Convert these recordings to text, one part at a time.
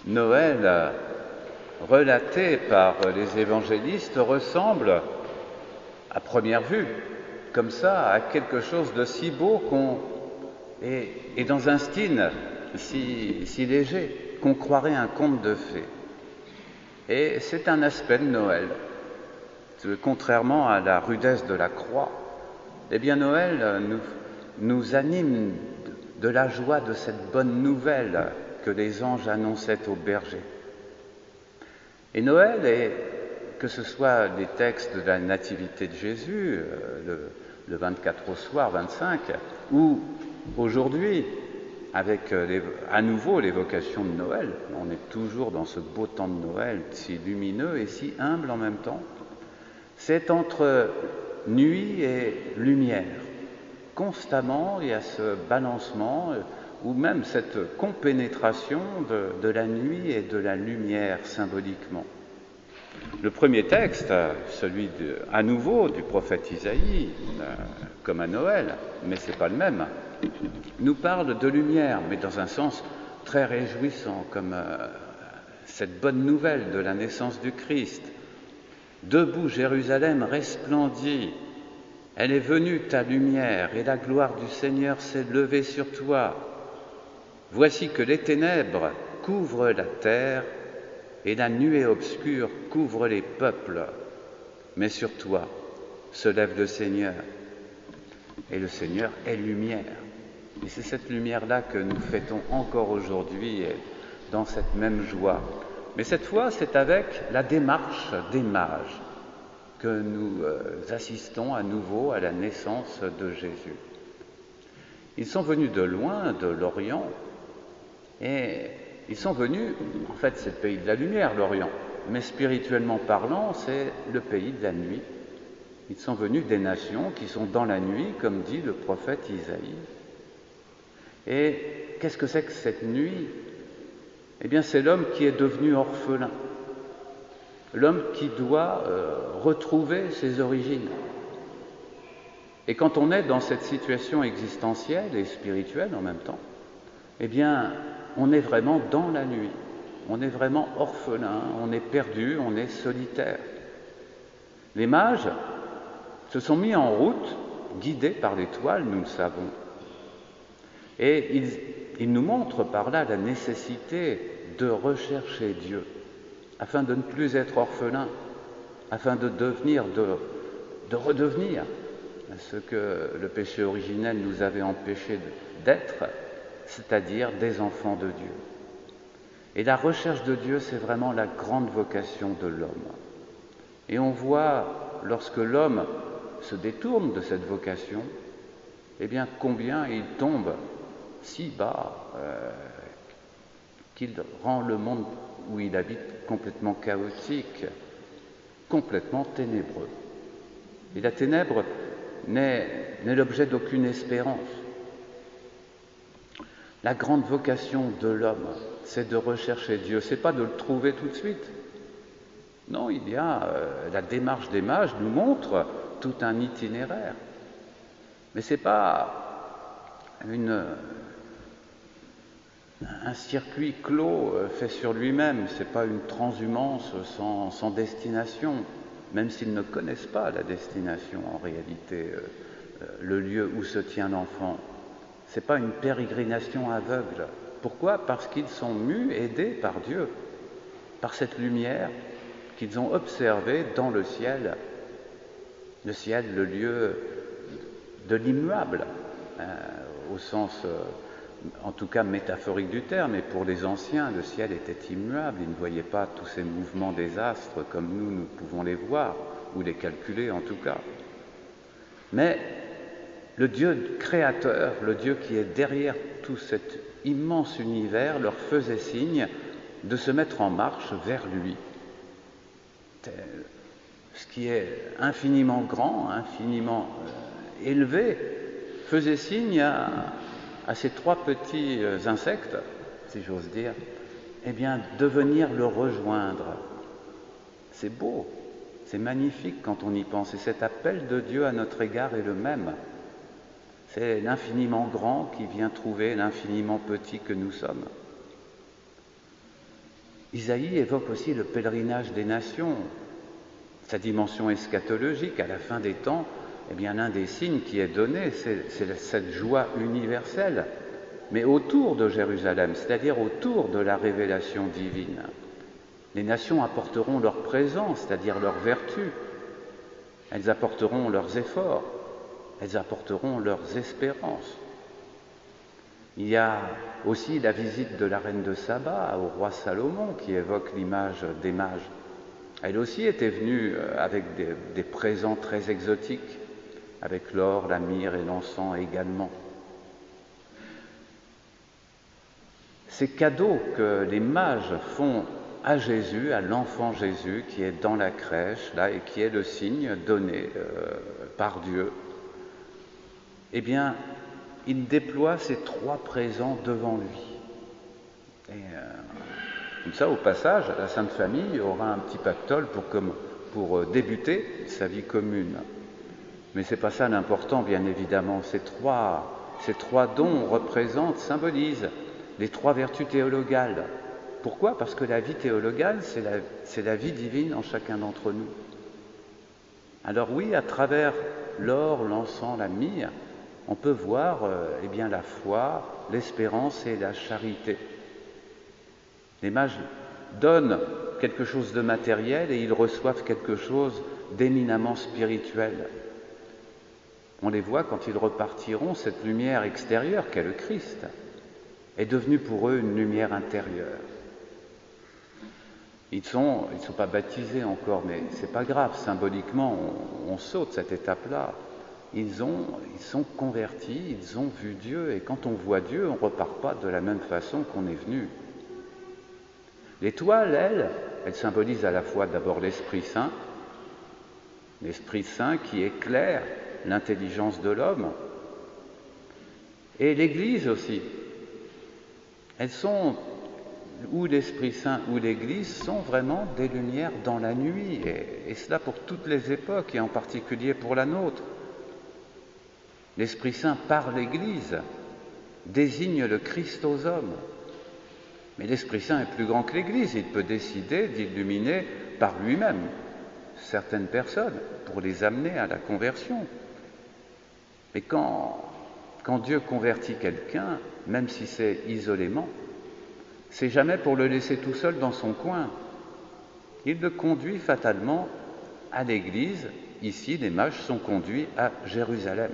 Noël, relaté par les évangélistes, ressemble, à première vue, comme ça, à quelque chose de si beau et dans un style si léger qu'on croirait un conte de fées. Et c'est un aspect de Noël. Contrairement à la rudesse de la croix, eh bien Noël nous anime de la joie de cette bonne nouvelle que les anges annonçaient aux bergers. Et Noël, que ce soit des textes de la Nativité de Jésus, le 24 au soir, 25, ou aujourd'hui, avec à nouveau l'évocation de Noël, on est toujours dans ce beau temps de Noël, si lumineux et si humble en même temps, c'est entre nuit et lumière. Constamment, il y a ce balancement, ou même cette compénétration de la nuit et de la lumière symboliquement. Le premier texte, celui à nouveau du prophète Isaïe, comme à Noël, mais ce n'est pas le même, nous parle de lumière, mais dans un sens très réjouissant, comme cette bonne nouvelle de la naissance du Christ. Debout, Jérusalem resplendit, elle est venue ta lumière, et la gloire du Seigneur s'est levée sur toi. Voici que les ténèbres couvrent la terre, et la nuée obscure couvre les peuples. Mais sur toi se lève le Seigneur, et le Seigneur est lumière. Et c'est cette lumière-là que nous fêtons encore aujourd'hui, dans cette même joie. Mais cette fois, c'est avec la démarche des mages que nous assistons à nouveau à la naissance de Jésus. Ils sont venus de loin, de l'Orient, et ils sont venus, en fait c'est le pays de la lumière, l'Orient, mais spirituellement parlant, c'est le pays de la nuit. Ils sont venus des nations qui sont dans la nuit, comme dit le prophète Isaïe. Et qu'est-ce que c'est que cette nuit ? Eh bien, c'est l'homme qui est devenu orphelin, l'homme qui doit retrouver ses origines. Et quand on est dans cette situation existentielle et spirituelle en même temps, eh bien, on est vraiment dans la nuit, on est vraiment orphelin, on est perdu, on est solitaire. Les mages se sont mis en route, guidés par l'étoile, nous le savons. Et ils nous montrent par là la nécessité de rechercher Dieu, afin de ne plus être orphelin, afin de redevenir ce que le péché originel nous avait empêché d'être, c'est-à-dire des enfants de Dieu. Et la recherche de Dieu, c'est vraiment la grande vocation de l'homme. Et on voit, lorsque l'homme se détourne de cette vocation, eh bien combien il tombe si bas qu'il rend le monde où il habite complètement chaotique, complètement ténébreux. Et la ténèbre n'est l'objet d'aucune espérance. La grande vocation de l'homme, c'est de rechercher Dieu, c'est pas de le trouver tout de suite. Non, il y a la démarche des mages nous montre tout un itinéraire. Mais c'est pas un circuit clos fait sur lui-même, c'est pas une transhumance sans destination, même s'ils ne connaissent pas la destination en réalité, le lieu où se tient l'enfant. C'est pas une pérégrination aveugle. Pourquoi ? Parce qu'ils sont mus, aidés par Dieu, par cette lumière qu'ils ont observée dans le ciel, le lieu de l'immuable, au sens en tout cas métaphorique du terme, et pour les anciens, le ciel était immuable, ils ne voyaient pas tous ces mouvements des astres comme nous pouvons les voir, ou les calculer en tout cas. Mais le Dieu créateur, le Dieu qui est derrière tout cet immense univers, leur faisait signe de se mettre en marche vers lui. Ce qui est infiniment grand, infiniment élevé, faisait signe à ces trois petits insectes, si j'ose dire, eh bien, de venir le rejoindre. C'est beau, c'est magnifique quand on y pense, et cet appel de Dieu à notre égard est le même. C'est l'infiniment grand qui vient trouver l'infiniment petit que nous sommes. Isaïe évoque aussi le pèlerinage des nations, sa dimension eschatologique. À la fin des temps, eh bien, l'un des signes qui est donné, c'est cette joie universelle, mais autour de Jérusalem, c'est-à-dire autour de la révélation divine. Les nations apporteront leur présence, c'est-à-dire leur vertu. Elles apporteront leurs efforts, elles apporteront leurs espérances. Il y a aussi la visite de la reine de Saba au roi Salomon qui évoque l'image des mages. Elle aussi était venue avec des présents très exotiques, avec l'or, la myrrhe et l'encens également. Ces cadeaux que les mages font à Jésus, à l'enfant Jésus qui est dans la crèche là et qui est le signe donné par Dieu, eh bien, il déploie ces trois présents devant lui. Et comme ça, au passage, la Sainte Famille aura un petit pactole pour débuter sa vie commune. Mais ce n'est pas ça l'important, bien évidemment. Ces trois dons représentent, symbolisent les trois vertus théologales. Pourquoi ? Parce que la vie théologale, c'est la vie divine en chacun d'entre nous. Alors oui, à travers l'or, l'encens, la myrrhe, on peut voir eh bien, la foi, l'espérance et la charité. Les mages donnent quelque chose de matériel et ils reçoivent quelque chose d'éminemment spirituel. On les voit quand ils repartiront, cette lumière extérieure qu'est le Christ est devenue pour eux une lumière intérieure. Ils ne sont pas baptisés encore, mais ce n'est pas grave, symboliquement on saute cette étape-là. Ils sont convertis, ils ont vu Dieu, et quand on voit Dieu, on ne repart pas de la même façon qu'on est venu. L'étoile, elle symbolise à la fois d'abord l'Esprit Saint qui éclaire l'intelligence de l'homme, et l'Église aussi. Elles sont, ou l'Esprit Saint ou l'Église, sont vraiment des lumières dans la nuit, et cela pour toutes les époques, et en particulier pour la nôtre. L'Esprit Saint, par l'Église, désigne le Christ aux hommes. Mais l'Esprit Saint est plus grand que l'Église, il peut décider d'illuminer par lui-même certaines personnes pour les amener à la conversion. Mais quand Dieu convertit quelqu'un, même si c'est isolément, c'est jamais pour le laisser tout seul dans son coin. Il le conduit fatalement à l'Église. Ici, les mages sont conduits à Jérusalem.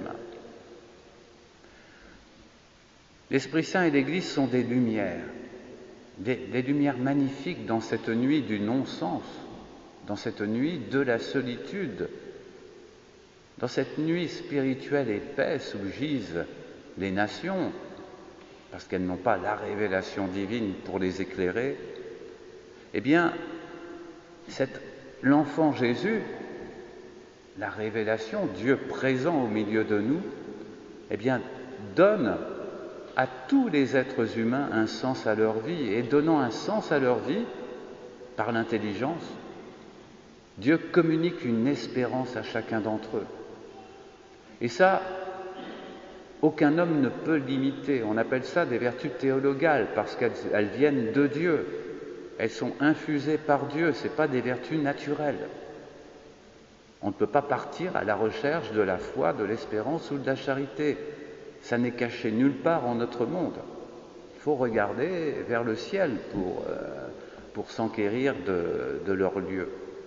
L'Esprit Saint et l'Église sont des lumières magnifiques dans cette nuit du non-sens, dans cette nuit de la solitude, dans cette nuit spirituelle épaisse où gisent les nations, parce qu'elles n'ont pas la révélation divine pour les éclairer. Eh bien, l'enfant Jésus, la révélation, Dieu présent au milieu de nous, eh bien, donne à tous les êtres humains un sens à leur vie, et donnant un sens à leur vie par l'intelligence, Dieu communique une espérance à chacun d'entre eux. Et ça, aucun homme ne peut l'imiter. On appelle ça des vertus théologales parce qu'elles viennent de Dieu. Elles sont infusées par Dieu, ce n'est pas des vertus naturelles. On ne peut pas partir à la recherche de la foi, de l'espérance ou de la charité. Ça n'est caché nulle part en notre monde. Il faut regarder vers le ciel pour s'enquérir de leur lieu.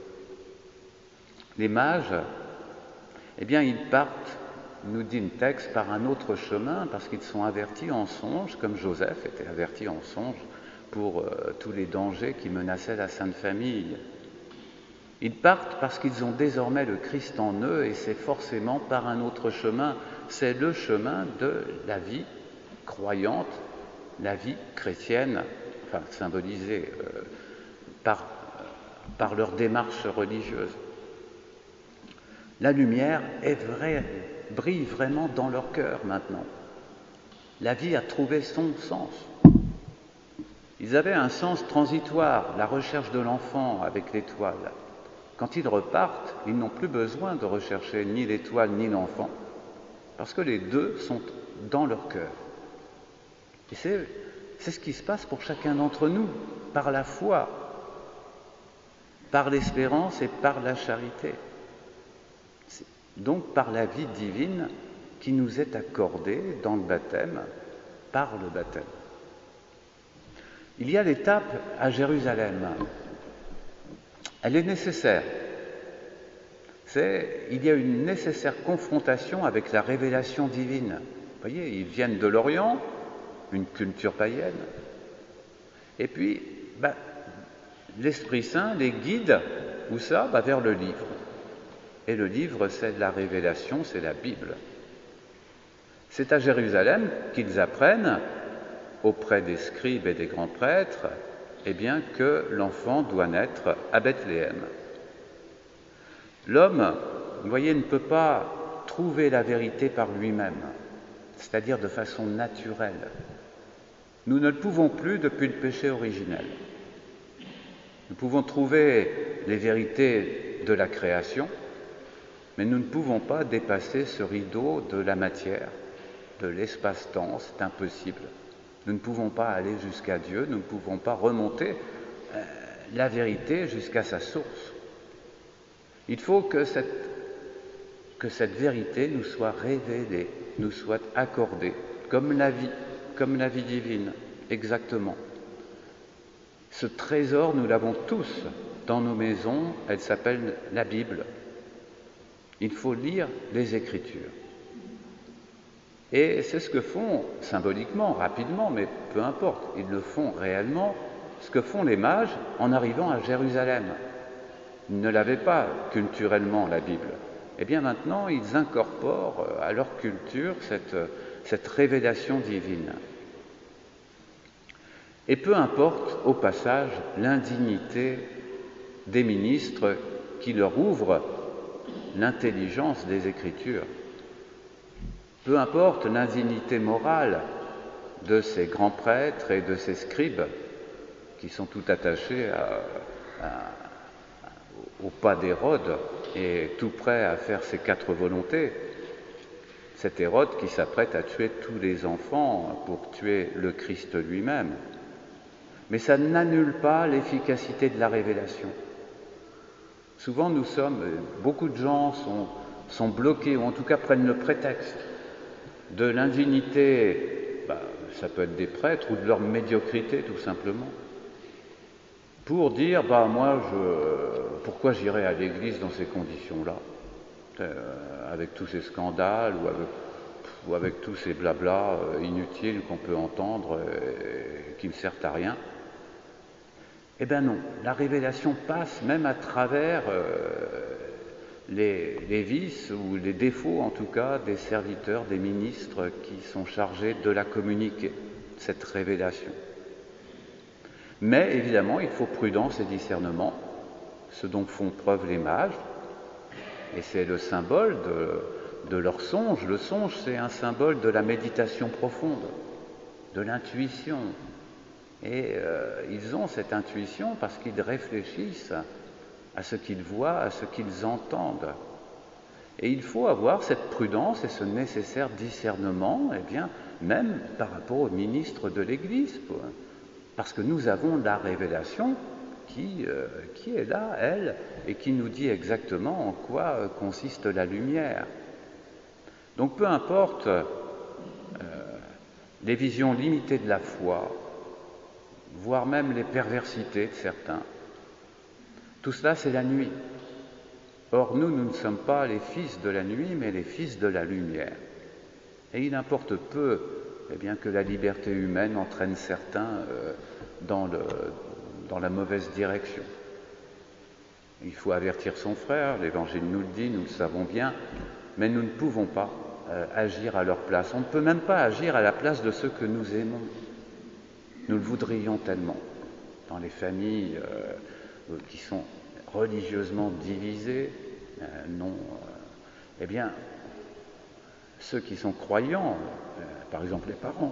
Les mages, eh bien, ils partent, nous dit le texte, par un autre chemin, parce qu'ils sont avertis en songe, comme Joseph était averti en songe pour tous les dangers qui menaçaient la Sainte Famille. Ils partent parce qu'ils ont désormais le Christ en eux, et c'est forcément par un autre chemin. C'est le chemin de la vie croyante, la vie chrétienne, enfin symbolisée par leur démarche religieuse. La lumière brille vraiment dans leur cœur maintenant. La vie a trouvé son sens. Ils avaient un sens transitoire, la recherche de l'enfant avec l'étoile. Quand ils repartent, ils n'ont plus besoin de rechercher ni l'étoile ni l'enfant, parce que les deux sont dans leur cœur. Et c'est C'est ce qui se passe pour chacun d'entre nous, par la foi, par l'espérance et par la charité. Donc par la vie divine qui nous est accordée dans le baptême, par le baptême. Il y a l'étape à Jérusalem. Elle est nécessaire. Il y a une nécessaire confrontation avec la révélation divine. Vous voyez, ils viennent de l'Orient, une culture païenne, et puis l'Esprit Saint les guide, où ça ? Vers le livre. Et le livre, c'est la révélation, c'est la Bible. C'est à Jérusalem qu'ils apprennent, auprès des scribes et des grands prêtres, que l'enfant doit naître à Bethléem. L'homme, vous voyez, ne peut pas trouver la vérité par lui-même, c'est-à-dire de façon naturelle. Nous ne le pouvons plus depuis le péché originel. Nous pouvons trouver les vérités de la création, mais nous ne pouvons pas dépasser ce rideau de la matière, de l'espace-temps, c'est impossible. Nous ne pouvons pas aller jusqu'à Dieu, nous ne pouvons pas remonter la vérité jusqu'à sa source. Il faut que cette vérité nous soit révélée, nous soit accordée, comme la vie divine, exactement. Ce trésor, nous l'avons tous dans nos maisons, elle s'appelle la Bible. Il faut lire les Écritures. Et c'est ce que font symboliquement, rapidement, mais peu importe, ils le font réellement, ce que font les mages en arrivant à Jérusalem. Ils ne l'avaient pas culturellement, la Bible. Maintenant, ils incorporent à leur culture cette révélation divine. Et peu importe, au passage, l'indignité des ministres qui leur ouvrent l'intelligence des Écritures. Peu importe l'indignité morale de ces grands prêtres et de ces scribes qui sont tout attachés au pas d'Hérode et tout prêts à faire ses 4 volontés. Cet Hérode qui s'apprête à tuer tous les enfants pour tuer le Christ lui-même. Mais ça n'annule pas l'efficacité de la révélation. Souvent beaucoup de gens sont bloqués, ou en tout cas prennent le prétexte de l'indignité, ça peut être des prêtres, ou de leur médiocrité tout simplement, pour dire, pourquoi j'irai à l'église dans ces conditions-là, avec tous ces scandales, ou avec tous ces blablas inutiles qu'on peut entendre, qui ne servent à rien. Non, la révélation passe même à travers les vices ou les défauts en tout cas des serviteurs, des ministres qui sont chargés de la communiquer, cette révélation. Mais évidemment, il faut prudence et discernement, ce dont font preuve les mages, et c'est le symbole de leur songe. Le songe, c'est un symbole de la méditation profonde, de l'intuition. Et ils ont cette intuition parce qu'ils réfléchissent à ce qu'ils voient, à ce qu'ils entendent. Et il faut avoir cette prudence et ce nécessaire discernement, même par rapport aux ministres de l'Église, parce que nous avons la révélation qui est là, elle, et qui nous dit exactement en quoi consiste la lumière. Donc peu importe les visions limitées de la foi, voire même les perversités de certains, tout cela c'est la nuit. Or nous ne sommes pas les fils de la nuit, mais les fils de la lumière. Et il importe peu que la liberté humaine entraîne certains dans la mauvaise direction. Il faut avertir son frère, l'Évangile nous le dit, nous le savons bien, mais nous ne pouvons pas agir à leur place. On ne peut même pas agir à la place de ceux que nous aimons. Nous le voudrions tellement. Dans les familles qui sont religieusement divisées, ceux qui sont croyants, par exemple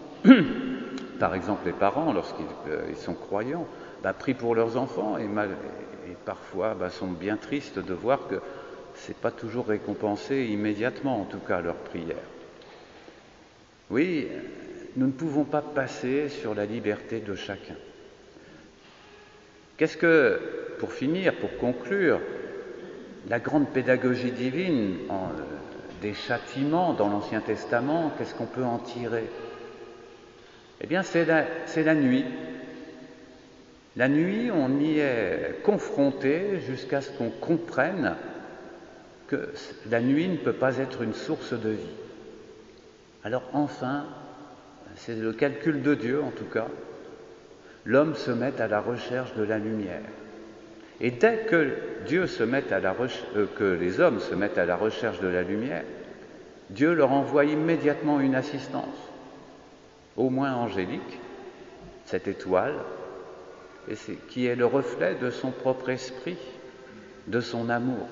les parents, lorsqu'ils sont croyants, prient pour leurs enfants et parfois sont bien tristes de voir que c'est pas toujours récompensé immédiatement, en tout cas leur prière. Oui, nous ne pouvons pas passer sur la liberté de chacun. Qu'est-ce que, pour finir, pour conclure, la grande pédagogie divine des châtiments dans l'Ancien Testament, qu'est-ce qu'on peut en tirer? Eh bien, c'est la nuit. La nuit, on y est confronté jusqu'à ce qu'on comprenne que la nuit ne peut pas être une source de vie. Alors enfin, c'est le calcul de Dieu en tout cas, l'homme se met à la recherche de la lumière. Et dès que que les hommes se mettent à la recherche de la lumière, Dieu leur envoie immédiatement une assistance, au moins angélique, cette étoile, qui est le reflet de son propre esprit, de son amour.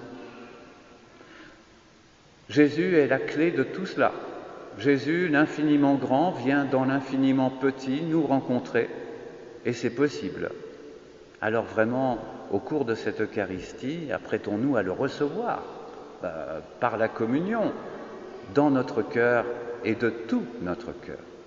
Jésus est la clé de tout cela. Jésus, l'infiniment grand, vient dans l'infiniment petit nous rencontrer, et c'est possible. Alors vraiment, au cours de cette Eucharistie, apprêtons-nous à le recevoir par la communion dans notre cœur et de tout notre cœur.